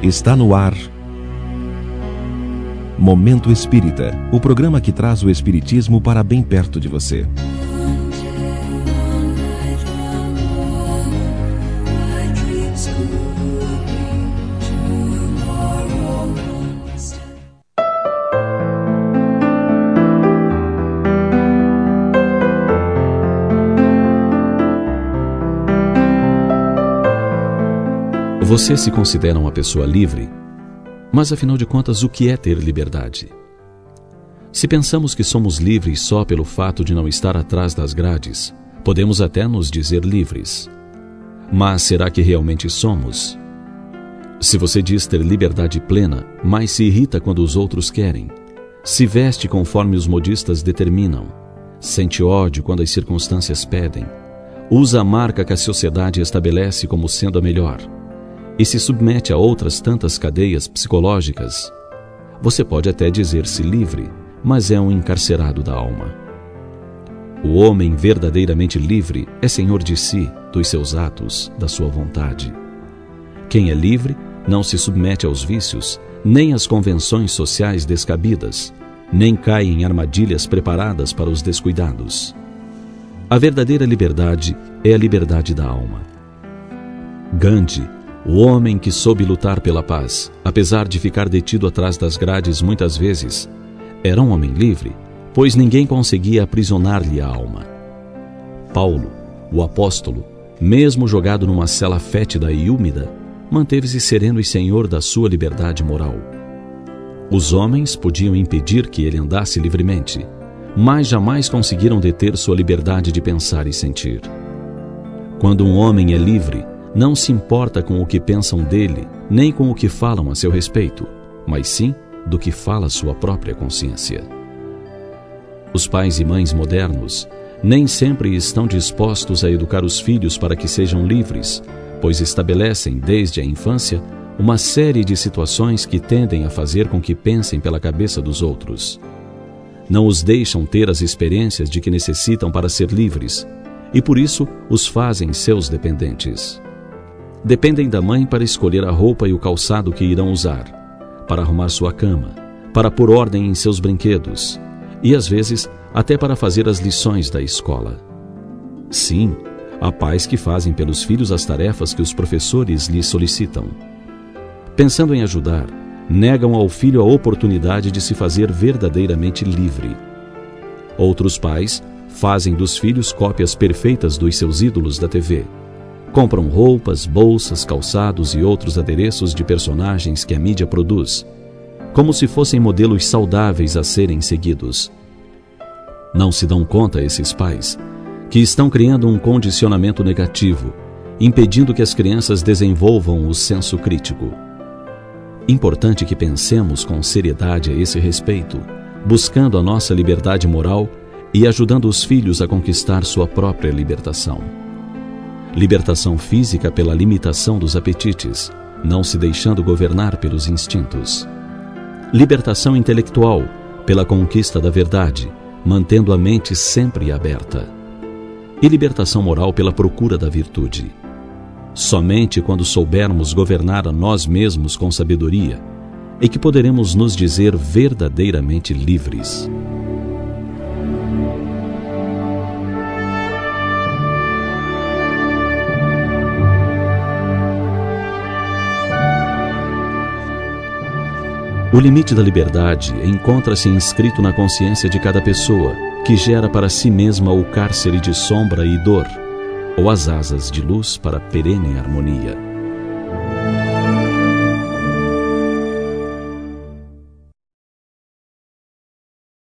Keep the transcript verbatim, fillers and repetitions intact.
Está no ar Momento Espírita, o programa que traz o Espiritismo para bem perto de você. Você se considera uma pessoa livre? Mas afinal de contas, o que é ter liberdade? Se pensamos que somos livres só pelo fato de não estar atrás das grades, podemos até nos dizer livres. Mas será que realmente somos? Se você diz ter liberdade plena, mas se irrita quando os outros querem, se veste conforme os modistas determinam, sente ódio quando as circunstâncias pedem, usa a marca que a sociedade estabelece como sendo a melhor, e se submete a outras tantas cadeias psicológicas, você pode até dizer-se livre, mas é um encarcerado da alma. O homem verdadeiramente livre é senhor de si, dos seus atos, da sua vontade. Quem é livre não se submete aos vícios, nem às convenções sociais descabidas, nem cai em armadilhas preparadas para os descuidados. A verdadeira liberdade é a liberdade da alma. Gandhi, o homem que soube lutar pela paz, apesar de ficar detido atrás das grades muitas vezes, era um homem livre, pois ninguém conseguia aprisionar-lhe a alma. Paulo, o apóstolo, mesmo jogado numa cela fétida e úmida, manteve-se sereno e senhor da sua liberdade moral. Os homens podiam impedir que ele andasse livremente, mas jamais conseguiram deter sua liberdade de pensar e sentir. Quando um homem é livre, não se importa com o que pensam dele, nem com o que falam a seu respeito, mas sim do que fala sua própria consciência. Os pais e mães modernos nem sempre estão dispostos a educar os filhos para que sejam livres, pois estabelecem desde a infância uma série de situações que tendem a fazer com que pensem pela cabeça dos outros. Não os deixam ter as experiências de que necessitam para ser livres, e por isso os fazem seus dependentes. Dependem da mãe para escolher a roupa e o calçado que irão usar, para arrumar sua cama, para pôr ordem em seus brinquedos e, às vezes, até para fazer as lições da escola. Sim, há pais que fazem pelos filhos as tarefas que os professores lhes solicitam. Pensando em ajudar, negam ao filho a oportunidade de se fazer verdadeiramente livre. Outros pais fazem dos filhos cópias perfeitas dos seus ídolos da T V. Compram roupas, bolsas, calçados e outros adereços de personagens que a mídia produz, como se fossem modelos saudáveis a serem seguidos. Não se dão conta esses pais que estão criando um condicionamento negativo, impedindo que as crianças desenvolvam o senso crítico. Importante que pensemos com seriedade a esse respeito, buscando a nossa liberdade moral e ajudando os filhos a conquistar sua própria libertação. Libertação física pela limitação dos apetites, não se deixando governar pelos instintos. Libertação intelectual pela conquista da verdade, mantendo a mente sempre aberta. E libertação moral pela procura da virtude. Somente quando soubermos governar a nós mesmos com sabedoria é que poderemos nos dizer verdadeiramente livres. O limite da liberdade encontra-se inscrito na consciência de cada pessoa, que gera para si mesma o cárcere de sombra e dor, ou as asas de luz para perene harmonia.